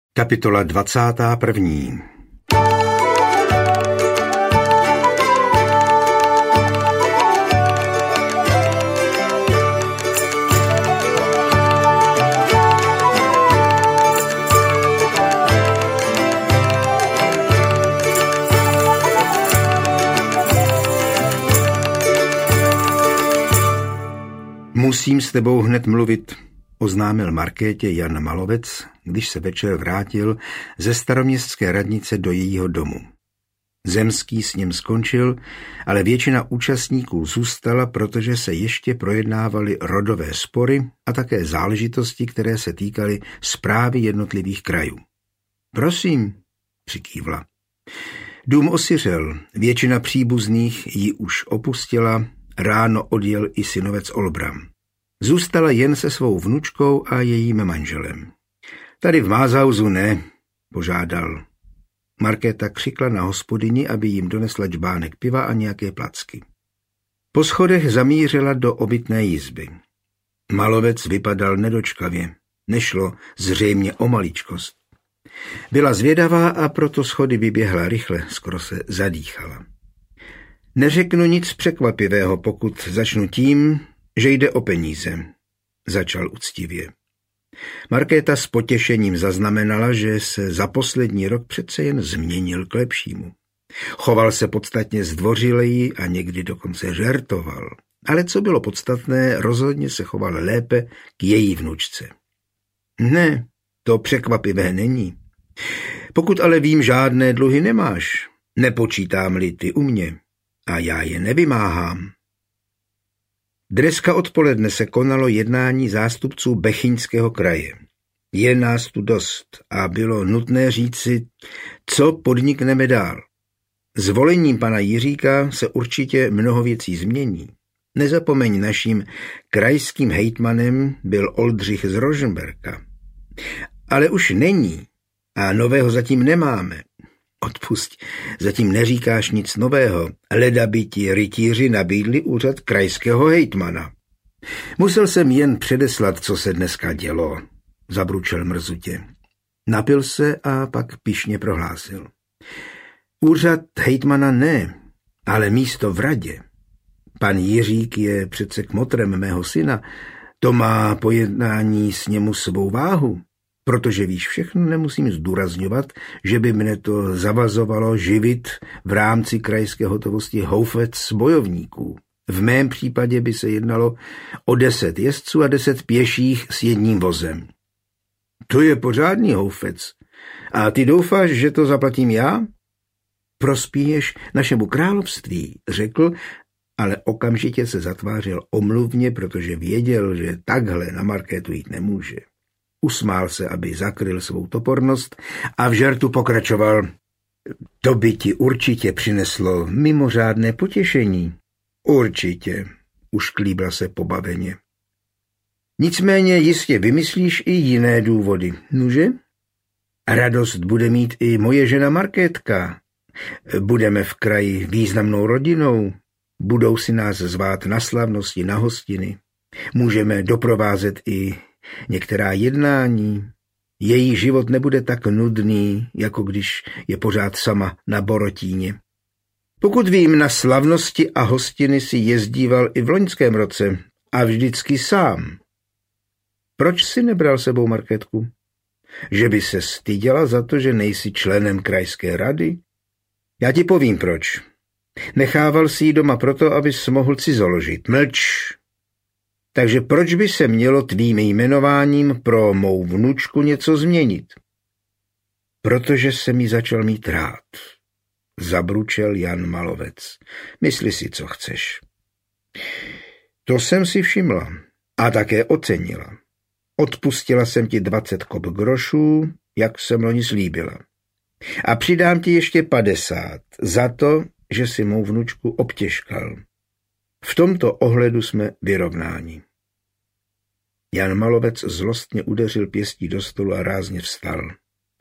Kapitola 21. Musím s tebou hned mluvit, oznámil Markétě Jan Malovec, když se večer vrátil ze staroměstské radnice do jejího domu. Zemský s ním skončil, ale většina účastníků zůstala, protože se ještě projednávaly rodové spory a také záležitosti, které se týkaly správy jednotlivých krajů. Prosím, přikývla. Dům osiřel, většina příbuzných ji už opustila, ráno odjel i synovec Olbram. Zůstala jen se svou vnučkou a jejím manželem. Tady v Mázauzu ne, požádal. Markéta křikla na hospodyni, aby jim donesla džbánek piva a nějaké placky. Po schodech zamířila do obytné jizby. Malovec vypadal nedočkavě. Nešlo zřejmě o maličkost. Byla zvědavá a proto schody vyběhla rychle, skoro se zadýchala. Neřeknu nic překvapivého, pokud začnu tím, že jde o peníze, začal uctivě. Markéta s potěšením zaznamenala, že se za poslední rok přece jen změnil k lepšímu. Choval se podstatně zdvořileji a někdy dokonce žertoval. Ale co bylo podstatné, rozhodně se choval lépe k její vnučce. Ne, to překvapivé není. Pokud ale vím, žádné dluhy nemáš, nepočítám-li ty u mě a já je nevymáhám. Dneska odpoledne se konalo jednání zástupců Bechyňského kraje. Je nás tu dost a bylo nutné říci, co podnikneme dál. Zvolením pana Jiříka se určitě mnoho věcí změní. Nezapomeň, naším krajským hejtmanem byl Oldřich z Rožmberka. Ale už není a nového zatím nemáme. Odpusť, zatím neříkáš nic nového, leda by ti rytíři nabídli úřad krajského hejtmana. Musel jsem jen předeslat, co se dneska dělo, zabručel mrzutě. Napil se a pak pyšně prohlásil. Úřad hejtmana ne, ale místo v radě. Pan Jiřík je přece kmotrem mého syna, to má pojednání s němu svou váhu. Protože víš všechno, nemusím zdůrazňovat, že by mne to zavazovalo živit v rámci krajské hotovosti houfec bojovníků. V mém případě by se jednalo o 10 jezdců a 10 pěších s jedním vozem. To je pořádný houfec. A ty doufáš, že to zaplatím já? Prospěješ našemu království, řekl, ale okamžitě se zatvářil omluvně, protože věděl, že takhle na Markétu jít nemůže. Usmál se, aby zakryl svou topornost a v žertu pokračoval. To by ti určitě přineslo mimořádné potěšení. Určitě, ušklíbla se pobaveně. Nicméně jistě vymyslíš i jiné důvody, nuže? Radost bude mít i moje žena Markétka. Budeme v kraji významnou rodinou. Budou si nás zvát na slavnosti, na hostiny. Můžeme doprovázet i některá jednání. Její život nebude tak nudný, jako když je pořád sama na Borotíně. Pokud vím, na slavnosti a hostiny si jezdíval i v loňském roce a vždycky sám. Proč si nebral sebou Markétku? Že by se styděla za to, že nejsi členem krajské rady? Já ti povím proč. Nechával si ji doma proto, abys mohl cizoložit. Mlč! Takže proč by se mělo tvým jmenováním pro mou vnučku něco změnit? Protože se mi začal mít rád, zabručel Jan Malovec. Mysli si, co chceš. To jsem si všimla a také ocenila. Odpustila jsem ti 20 kop grošů, jak jsem loni slíbila. A přidám ti ještě 50 za to, že si mou vnučku obtěžkal. V tomto ohledu jsme vyrovnáni. Jan Malovec zlostně udeřil pěstí do stolu a rázně vstal.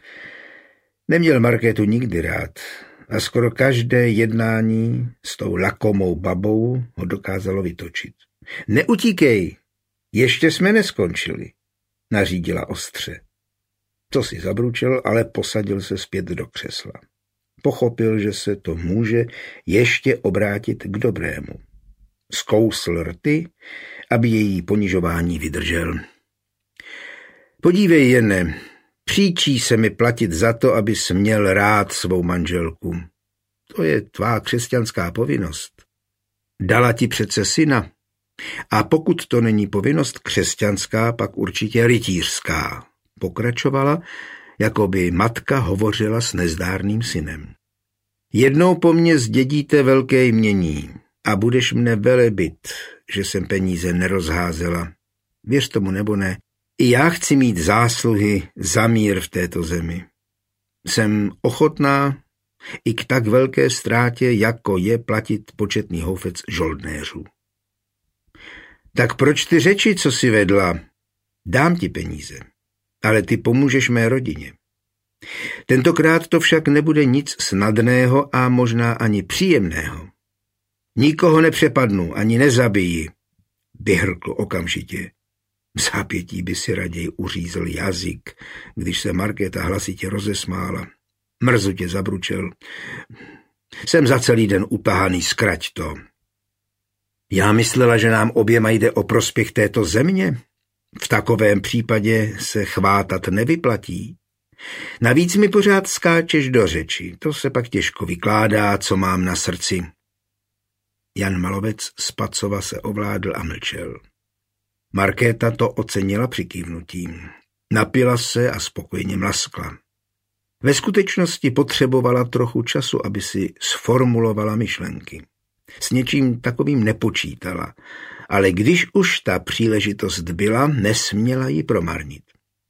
Neměl Markétu nikdy rád a skoro každé jednání s tou lakomou babou ho dokázalo vytočit. Neutíkej, ještě jsme neskončili, nařídila ostře. Co si zabručel, ale posadil se zpět do křesla. Pochopil, že se to může ještě obrátit k dobrému. Zkousl rty, aby její ponižování vydržel. Podívej, Jene, příčí se mi platit za to, abys měl rád svou manželku. To je tvá křesťanská povinnost. Dala ti přece syna. A pokud to není povinnost křesťanská, pak určitě rytířská. Pokračovala, jako by matka hovořila s nezdárným synem. Jednou po mně zdědíte velké jmění a budeš mne velebit, že jsem peníze nerozházela. Věř tomu nebo ne, i já chci mít zásluhy za mír v této zemi. Jsem ochotná i k tak velké ztrátě, jako je platit početný houfec žoldnéřů. Tak proč ty řeči, co si vedla? Dám ti peníze, ale ty pomůžeš mé rodině. Tentokrát to však nebude nic snadného a možná ani příjemného. Nikoho nepřepadnu, ani nezabiji, vyhrkl okamžitě. V zápětí by si raději uřízl jazyk, když se Markéta hlasitě rozesmála. Mrzutě zabručel. Jsem za celý den utahaný, zkrať to. Já myslela, že nám oběma jde o prospěch této země. V takovém případě se chvátat nevyplatí. Navíc mi pořád skáčeš do řeči, to se pak těžko vykládá, co mám na srdci. Jan Malovec z Pacova se ovládl a mlčel. Markéta to ocenila přikývnutím. Napila se a spokojeně mlaskla. Ve skutečnosti potřebovala trochu času, aby si sformulovala myšlenky. S něčím takovým nepočítala, ale když už ta příležitost byla, nesměla ji promarnit.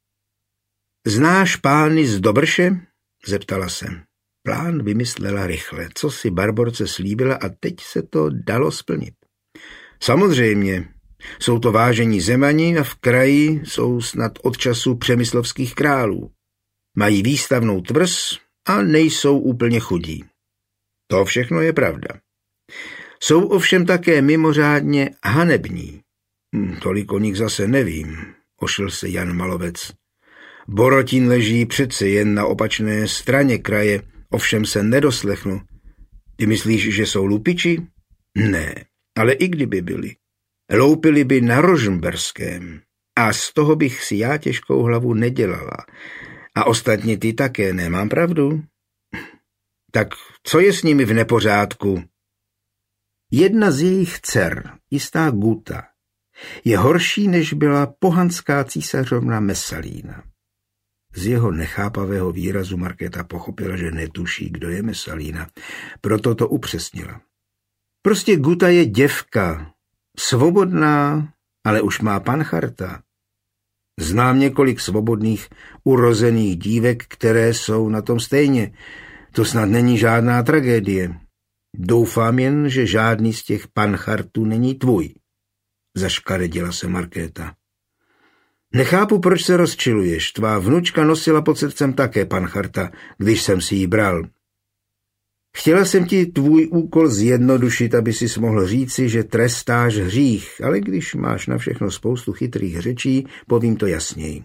Znáš pány z Dobrše? Zeptala se. Plán vymyslela rychle, co si Barborce slíbila a teď se to dalo splnit. Samozřejmě, jsou to vážení zemani a v kraji jsou snad od času přemyslovských králů. Mají výstavnou tvrz a nejsou úplně chudí. To všechno je pravda. Jsou ovšem také mimořádně hanební. Tolik o nich zase nevím, ošil se Jan Malovec. Borotín leží přece jen na opačné straně kraje, ovšem se nedoslechnu. Ty myslíš, že jsou lupiči? Ne, ale i kdyby byli. Loupili by na Rožmberském a z toho bych si já těžkou hlavu nedělala. A ostatně ty také, nemám pravdu? Tak co je s nimi v nepořádku? Jedna z jejich dcer, jistá Guta, je horší, než byla pohanská císařovna Mesalína. Z jeho nechápavého výrazu Markéta pochopila, že netuší, kdo je Mesalína, proto to upřesnila. Prostě Guta je děvka, svobodná, ale už má pancharta. Znám několik svobodných, urozených dívek, které jsou na tom stejně. To snad není žádná tragédie. Doufám jen, že žádný z těch panchartů není tvůj. Zaškaredila se Markéta. Nechápu, proč se rozčiluješ. Tvá vnučka nosila pod srdcem také pancharta, když jsem si ji bral. Chtěla jsem ti tvůj úkol zjednodušit, aby si mohl říci, že trestáš hřích, ale když máš na všechno spoustu chytrých řečí, povím to jasněji.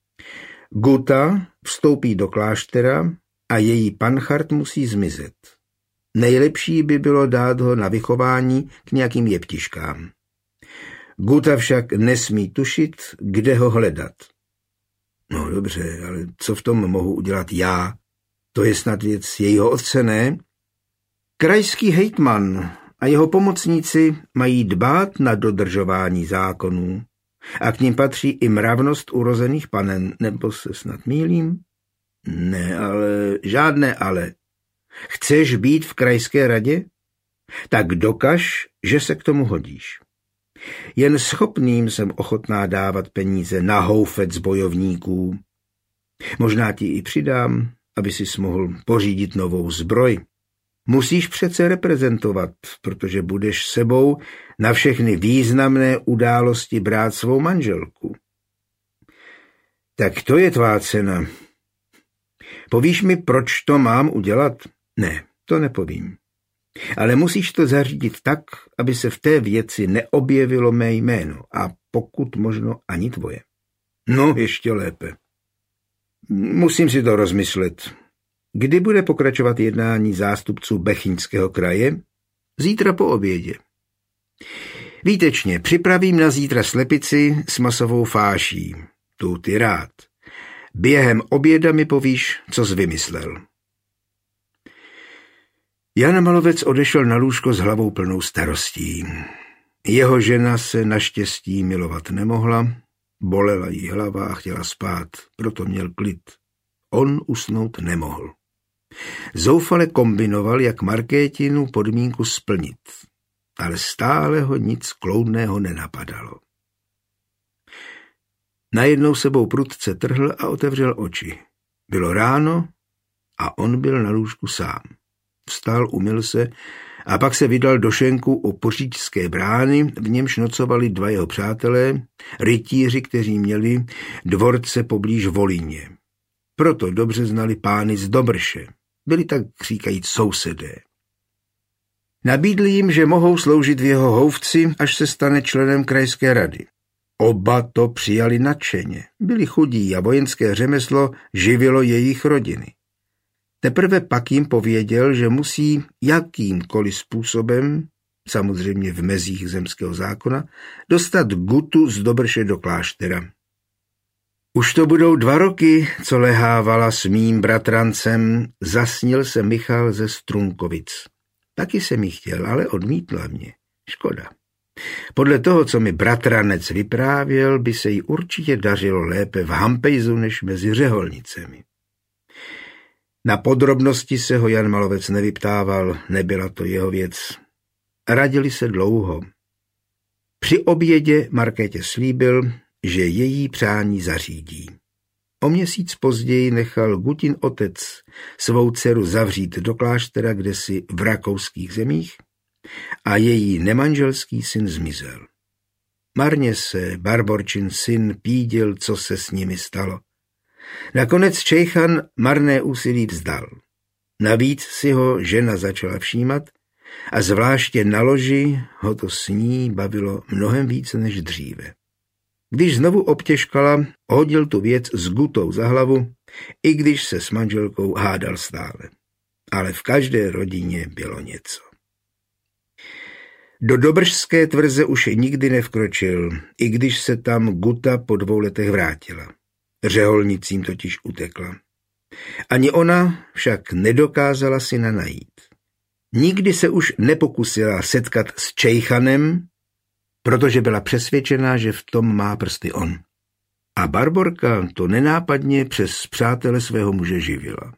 Guta vstoupí do kláštera a její panchart musí zmizet. Nejlepší by bylo dát ho na vychování k nějakým jeptiškám. Guta však nesmí tušit, kde ho hledat. No dobře, ale co v tom mohu udělat já? To je snad věc jejího otce, ne? Krajský hejtman a jeho pomocníci mají dbát na dodržování zákonů a k nim patří i mravnost urozených panen, nebo se snad mýlím? Ne, ale žádné ale. Chceš být v krajské radě? Tak dokaž, že se k tomu hodíš. Jen schopným jsem ochotná dávat peníze na houfec bojovníků. Možná ti i přidám, aby si mohl pořídit novou zbroj. Musíš přece reprezentovat, protože budeš sebou na všechny významné události brát svou manželku. Tak to je tvá cena. Povíš mi, proč to mám udělat? Ne, to nepovím. Ale musíš to zařídit tak, aby se v té věci neobjevilo mé jméno a pokud možno ani tvoje. No, ještě lépe. Musím si to rozmyslet. Kdy bude pokračovat jednání zástupců Bechyňského kraje? Zítra po obědě. Výtečně, připravím na zítra slepici s masovou fáší. Tu ty rád. Během oběda mi povíš, co jsi vymyslel. Jan Malovec odešel na lůžko s hlavou plnou starostí. Jeho žena se naštěstí milovat nemohla, bolela jí hlava a chtěla spát, proto měl klid. On usnout nemohl. Zoufale kombinoval, jak Markétinu podmínku splnit, ale stále ho nic kloudného nenapadalo. Najednou sebou prudce trhl a otevřel oči. Bylo ráno a on byl na lůžku sám. Vstal, umyl se a pak se vydal do šenku u Poříčské brány, v němž nocovali dva jeho přátelé, rytíři, kteří měli dvorce poblíž Volíně. Proto dobře znali pány z Dobrše. Byli tak říkajíc sousedé. Nabídli jim, že mohou sloužit v jeho houfci, až se stane členem krajské rady. Oba to přijali nadšeně. Byli chudí a vojenské řemeslo živilo jejich rodiny. Teprve pak jim pověděl, že musí jakýmkoliv způsobem, samozřejmě v mezích zemského zákona, dostat Gutu z Dobrše do kláštera. Už to budou 2 roky, co lehávala s mým bratrancem, zasnil se Michal ze Strunkovic. Taky jsem jí chtěl, ale odmítla mě. Škoda. Podle toho, co mi bratranec vyprávěl, by se jí určitě dařilo lépe v Hampejzu než mezi řeholnicemi. Na podrobnosti se ho Jan Malovec nevyptával, nebyla to jeho věc. Radili se dlouho. Při obědě Markétě slíbil, že její přání zařídí. O měsíc později nechal Gutin otec svou dceru zavřít do kláštera kdesi v rakouských zemích a její nemanželský syn zmizel. Marně se Barborčin syn pídil, co se s nimi stalo. Nakonec Čejchan marné úsilí vzdal. Navíc si ho žena začala všímat a zvláště na loži ho to s ní bavilo mnohem více než dříve. Když znovu obtěžkala, hodil tu věc s Gutou za hlavu, i když se s manželkou hádal stále. Ale v každé rodině bylo něco. Do Dobržské tvrze už nikdy nevkročil, i když se tam Guta po 2 letech vrátila. Řeholnicím totiž utekla. Ani ona však nedokázala syna najít. Nikdy se už nepokusila setkat s Čejchanem, protože byla přesvědčená, že v tom má prsty on. A Barborka to nenápadně přes přátele svého muže živila.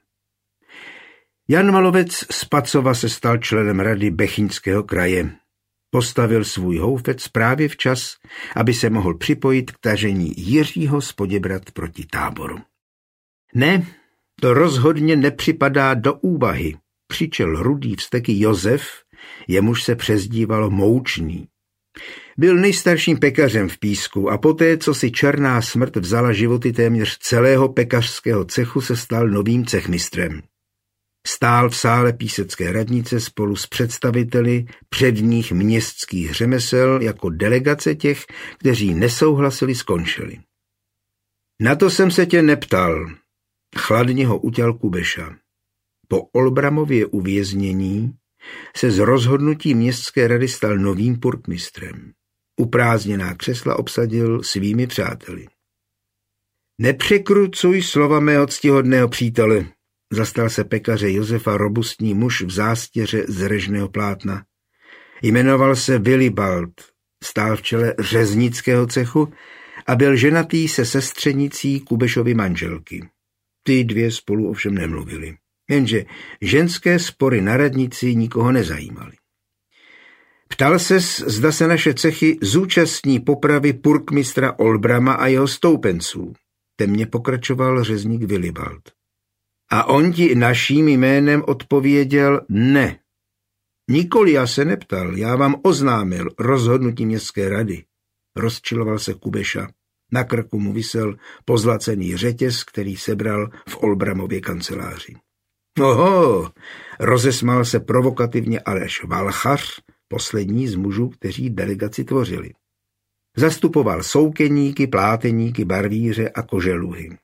Jan Malovec z Pacova se stal členem rady Bechyňského kraje. Postavil svůj houfec právě včas, aby se mohl připojit k tažení Jiřího z Poděbrad proti Táboru. Ne, to rozhodně nepřipadá do úvahy, křičel rudý vzteky Josef, jemuž se přezdívalo Moučný. Byl nejstarším pekařem v Písku a poté, co si černá smrt vzala životy téměř celého pekařského cechu, se stal novým cechmistrem. Stál v sále písecké radnice spolu s představiteli předních městských řemesel jako delegace těch, kteří nesouhlasili s konšely. Na to jsem se tě neptal, chladně ho utěl Kubeša. Po Olbramově uvěznění se z rozhodnutí městské rady stal novým purkmistrem. Uprázdněná křesla obsadil svými přáteli. Nepřekrucuj slova mého ctihodného přítele, zastal se pekaře Josefa robustní muž v zástěře z režného plátna. Jmenoval se Willibald, stál v čele řeznického cechu a byl ženatý se sestřenicí Kubešovy manželky. Ty 2 spolu ovšem nemluvili. Jenže ženské spory na radnici nikoho nezajímaly. Ptal ses, zda se naše cechy zúčastní popravy purkmistra Olbrama a jeho stoupenců. Temně pokračoval řezník Willibald. A on ti naším jménem odpověděl ne. Nikoli já se neptal, já vám oznámil rozhodnutí městské rady. Rozčiloval se Kubeša. Na krku mu visel pozlacený řetěz, který sebral v Olbramově kanceláři. Oho, rozesmál se provokativně Aleš Valchař, poslední z mužů, kteří delegaci tvořili. Zastupoval soukeníky, pláteníky, barvíře a koželuhy.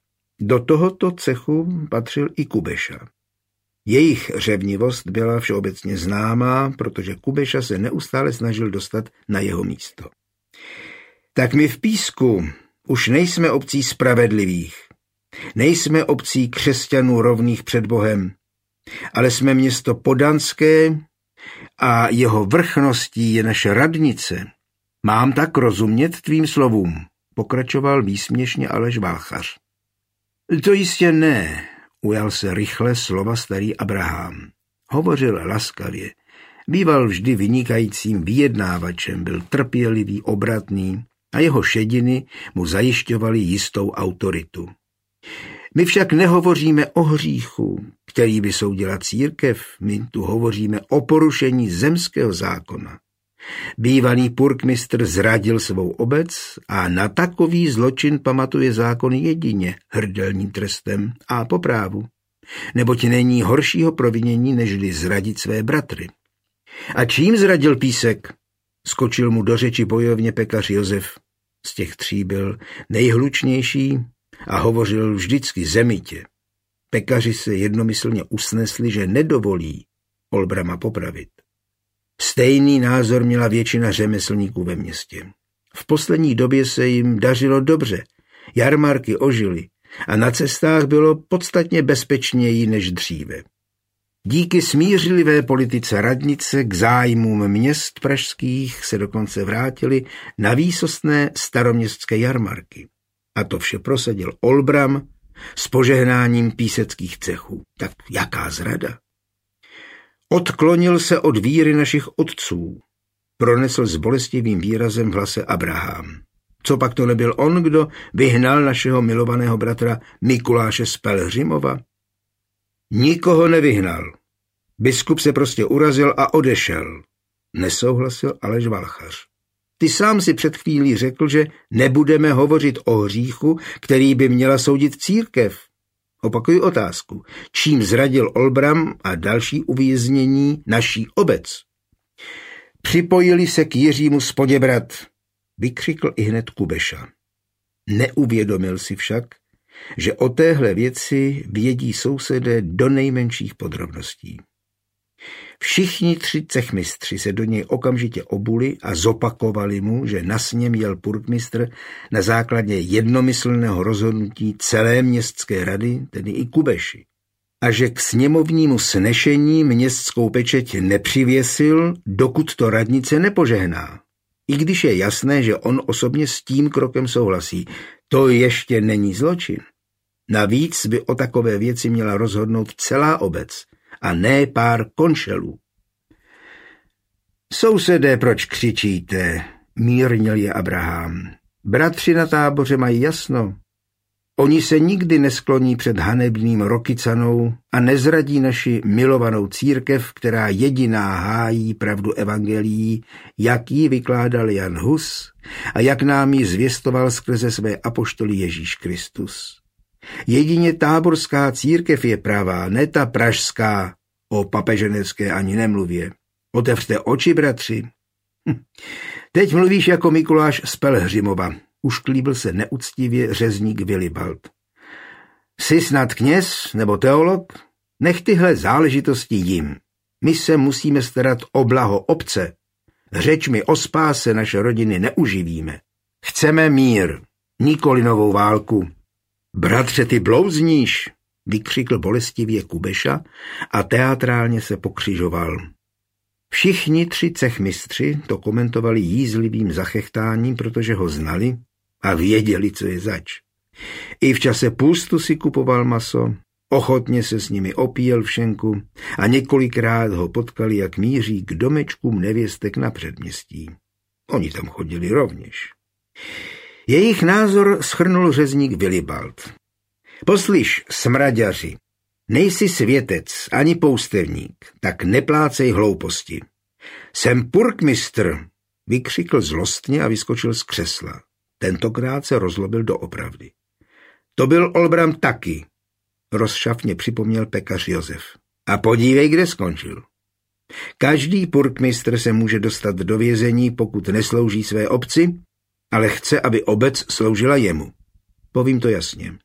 Do tohoto cechu patřil i Kubeša. Jejich řevnivost byla všeobecně známá, protože Kubeša se neustále snažil dostat na jeho místo. Tak my v Písku už nejsme obcí spravedlivých, nejsme obcí křesťanů rovných před Bohem, ale jsme město podanské a jeho vrchností je naše radnice. Mám tak rozumět tvým slovům, pokračoval výsměšně Aleš Valchař. To jistě ne, ujal se rychle slova starý Abraham. Hovořil laskavě. Býval vždy vynikajícím vyjednávačem, byl trpělivý, obratný a jeho šediny mu zajišťovaly jistou autoritu. My však nehovoříme o hříchu, který by soudila církev, my tu hovoříme o porušení zemského zákona. Bývalý purkmistr zradil svou obec a na takový zločin pamatuje zákon jedině hrdelním trestem a po právu, neboť není horšího provinění, nežli zradit své bratry. A čím zradil Písek? Skočil mu do řeči bojovně pekař Josef. Z těch tří byl nejhlučnější a hovořil vždycky zemitě. Pekaři se jednomyslně usnesli, že nedovolí Olbrama popravit. Stejný názor měla většina řemeslníků ve městě. V poslední době se jim dařilo dobře, jarmarky ožily a na cestách bylo podstatně bezpečněji než dříve. Díky smířlivé politice radnice k zájmům měst pražských se dokonce vrátili na výsostné staroměstské jarmarky. A to vše prosadil Olbram s požehnáním píseckých cechů. Tak jaká zrada? Odklonil se od víry našich otců, pronesl s bolestivým výrazem v hlase Abraham. Co pak to nebyl on, kdo vyhnal našeho milovaného bratra Mikuláše z Pelhřimova? Nikoho nevyhnal. Biskup se prostě urazil a odešel. Nesouhlasil Aleš Valchař. Ty sám si před chvílí řekl, že nebudeme hovořit o hříchu, který by měla soudit církev. Opakuji otázku. Čím zradil Olbram a další uvěznění naší obec? Připojili se k Jiřímu z Poděbrad, vykřikl ihned Kubeša. Neuvědomil si však, že o téhle věci vědí sousedé do nejmenších podrobností. Všichni tři cechmistři se do něj okamžitě obuli a zopakovali mu, že na sněm jel purkmistr na základě jednomyslného rozhodnutí celé městské rady, tedy i Kubeši, a že k sněmovnímu snešení městskou pečeť nepřivěsil, dokud to radnice nepožehná. I když je jasné, že on osobně s tím krokem souhlasí, to ještě není zločin. Navíc by o takové věci měla rozhodnout celá obec a ne pár konšelů. Sousedé, proč křičíte? Mírnil je Abraham. Bratři na táboře mají jasno. Oni se nikdy neskloní před hanebným Rokycanou a nezradí naši milovanou církev, která jediná hájí pravdu evangelií, jak ji vykládal Jan Hus a jak nám ji zvěstoval skrze své apoštoly Ježíš Kristus. Jedině táborská církev je pravá, ne ta pražská, o papeženecké ani nemluvě. Otevřte oči, bratři. Teď mluvíš jako Mikuláš z Pelhřimova, ušklíbil se neúctivě řezník Vilibald. Jsi snad kněz nebo teolog? Nech tyhle záležitosti jim. My se musíme starat o blaho obce. Řečmi o spáse naše rodiny neuživíme. Chceme mír, nikoli novou válku. Bratře, ty blouzníš, vykřikl bolestivě Kubeša a teatrálně se pokřižoval. Všichni tři cechmistři to komentovali jízlivým zachechtáním, protože ho znali a věděli, co je zač. I v čase půstu si kupoval maso, ochotně se s nimi opíjel v šenku a několikrát ho potkali, jak míří k domečkům nevěstek na předměstí. Oni tam chodili rovněž. Jejich názor shrnul řezník Vilibald. Poslyš, smraďaři, nejsi světec ani poustevník, tak neplácej hlouposti. Jsem purkmistr, vykřikl zlostně a vyskočil z křesla. Tentokrát se rozlobil doopravdy. To byl Olbram taky, rozšafně připomněl pekař Josef. A podívej, kde skončil. Každý purkmistr se může dostat do vězení, pokud neslouží své obci, ale chce, aby obec sloužila jemu. Povím to jasně.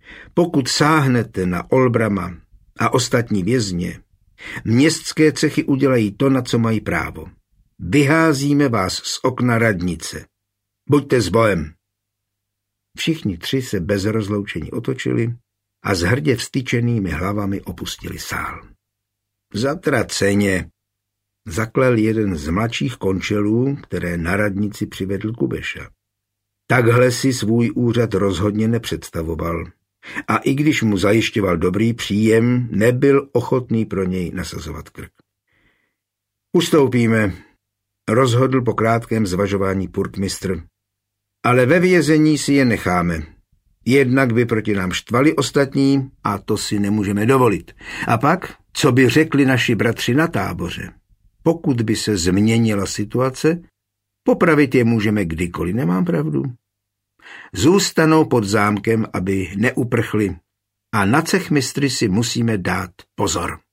Pokud sáhnete na Olbrama a ostatní vězně, městské cechy udělají to, na co mají právo. Vyházíme vás z okna radnice. Buďte s bojem. Všichni tři se bez rozloučení otočili a s hrdě vztyčenými hlavami opustili sál. Zatraceně, zaklel jeden z mladších končelů, které na radnici přivedl Kubeša. Takhle si svůj úřad rozhodně nepředstavoval. A i když mu zajišťoval dobrý příjem, nebyl ochotný pro něj nasazovat krk. Ustoupíme, rozhodl po krátkém zvažování purkmistr. Ale ve vězení si je necháme. Jednak by proti nám štvali ostatní a to si nemůžeme dovolit. A pak, co by řekli naši bratři na táboře? Pokud by se změnila situace, popravit je můžeme kdykoliv, nemám pravdu. Zůstanou pod zámkem, aby neuprchli a na cechmistry si musíme dát pozor.